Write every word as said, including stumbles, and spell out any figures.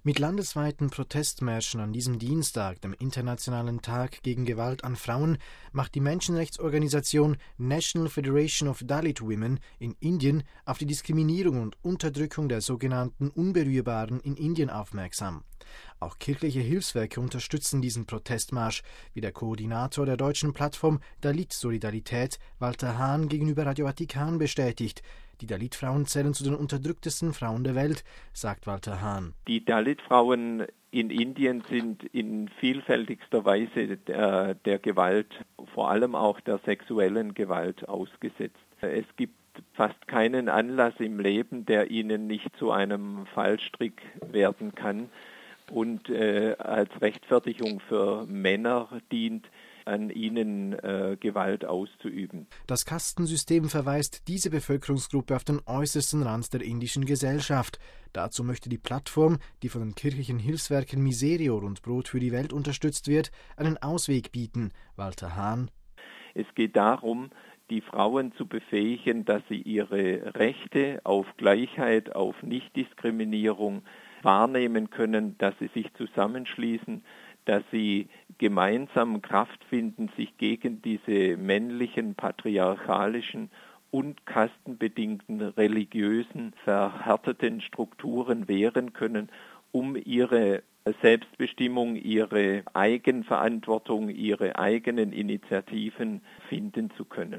Mit landesweiten Protestmärschen an diesem Dienstag, dem Internationalen Tag gegen Gewalt an Frauen, macht die Menschenrechtsorganisation National Federation of Dalit Women in Indien auf die Diskriminierung und Unterdrückung der sogenannten Unberührbaren in Indien aufmerksam. Auch kirchliche Hilfswerke unterstützen diesen Protestmarsch, wie der Koordinator der deutschen Plattform Dalit Solidarität, Walter Hahn, gegenüber Radio Vatikan bestätigt. Die Dalit-Frauen zählen zu den unterdrücktesten Frauen der Welt, sagt Walter Hahn. Die Dalit-Frauen in Indien sind in vielfältigster Weise der, der Gewalt, vor allem auch der sexuellen Gewalt, ausgesetzt. Es gibt fast keinen Anlass im Leben, der ihnen nicht zu einem Fallstrick werden kann und äh, als Rechtfertigung für Männer dient, an ihnen äh, Gewalt auszuüben. Das Kastensystem verweist diese Bevölkerungsgruppe auf den äußersten Rand der indischen Gesellschaft. Dazu möchte die Plattform, die von den kirchlichen Hilfswerken Miserior und Brot für die Welt unterstützt wird, einen Ausweg bieten. Walter Hahn. Es geht darum, die Frauen zu befähigen, dass sie ihre Rechte auf Gleichheit, auf Nichtdiskriminierung wahrnehmen können, dass sie sich zusammenschließen, dass sie gemeinsam Kraft finden, sich gegen diese männlichen, patriarchalischen und kastenbedingten, religiösen, verhärteten Strukturen wehren können, um ihre Selbstbestimmung, ihre Eigenverantwortung, ihre eigenen Initiativen finden zu können.